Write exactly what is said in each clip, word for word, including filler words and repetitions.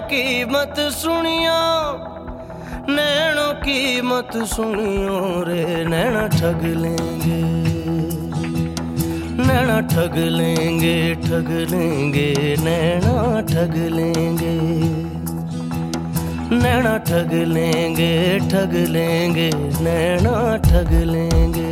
की मत सुनियो, नैनों की मत सुनियो रे, नैना ठग लेंगे, नैना ठग लेंगे, ठग लेंगे, नैना ठग लेंगे, नैना ठग लेंगे, ठग लेंगे, नैना ठग लेंगे।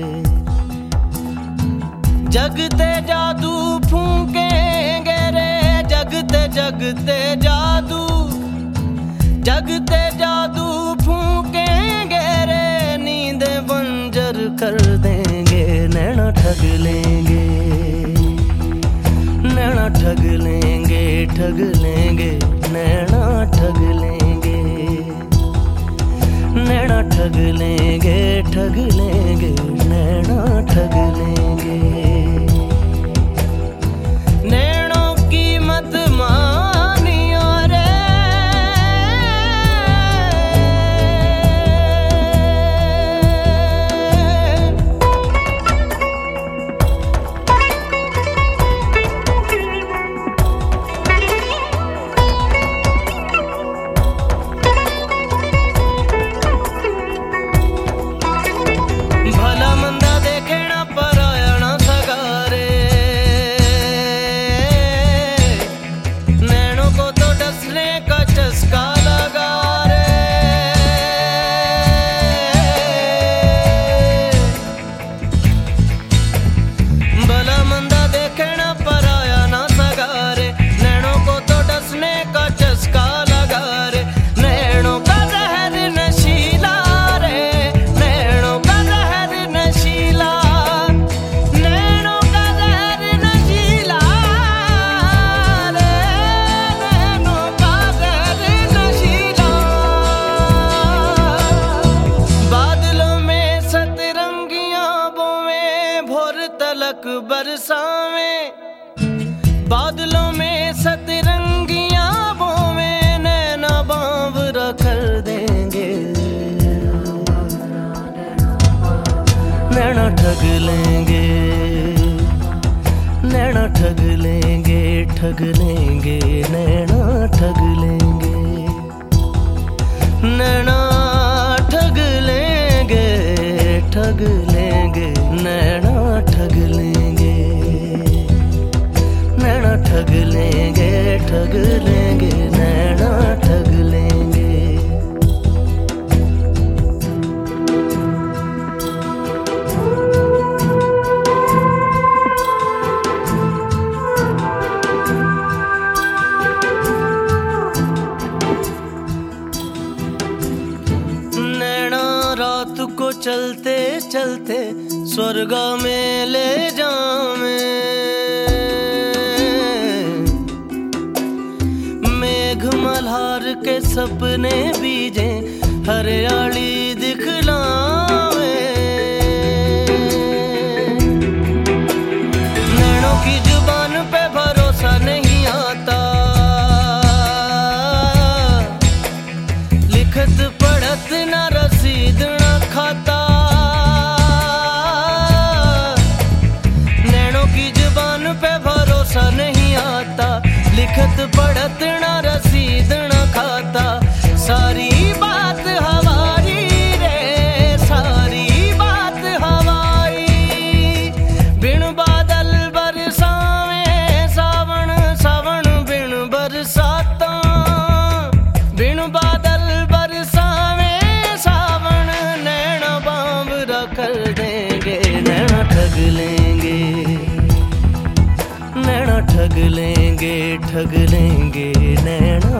जगते जादू फूकेंगे रे, जगते जगते जादू, जगते जादू फूकेंगे रे, नींद बंजर कर देंगे, नैना ठग लेंगे, नैना ठग लेंगे, ठग लेंगे, नैना ठग लेंगे, नैना ठग लेंगे, ठग लेंगे, नैना ठग लेंगे। नैनों की मत मानियो रे, भला मंदा देखे ना पराया ना सगारे, नैनों को तो डसने का चस्का लगा रे। भला मंदा देखे ना पराया ना सगारे, नैनों को तो डसने का चस्का लगा रे। नैनों का जहर नशीला रे, नैनों का जहर नशीला, नैनों का जहर नशीला रे, नैनों का जहर नशीला। बादलों में सतरंगियां बोवे, भोर तलक बरसावे, बादलों में सतरंगियां बोवे, नैना बावरा कर देंगे, नैना ठग लेंगे, नैना ठग लेंगे, ठग लेंगे, नैना ठग लेंगे, नैना ठग लेंगे, ठग लेंगे, नैना ठग लेंगे, नैना ठग लेंगे, ठग लेंगे, नैना ठग लेंगे। नैना रात को चलते चलते स्वर्ग में ले जावे, मेघ मल्हार के सपने बीजे, हरियाली दिखलावे। नैनों की जुबान पे भरोसा नहीं आता, लिखत पढ़त ना रसीद ना खाता। नैनों की जुबान पे भरोसा नहीं आता, लिखत पढ़त ना रसीद ना खाता। सारी बात हवारी रे, सारी बात हवाई, बिन बादल बरसावे सावन, सावन बिन बरसाता, बिन बादल बरसावे सावन, नैना बावरा कर देंगे, नैना ठग लेंगे, नैना ठग लेंगे, ठग लेंगे, नैना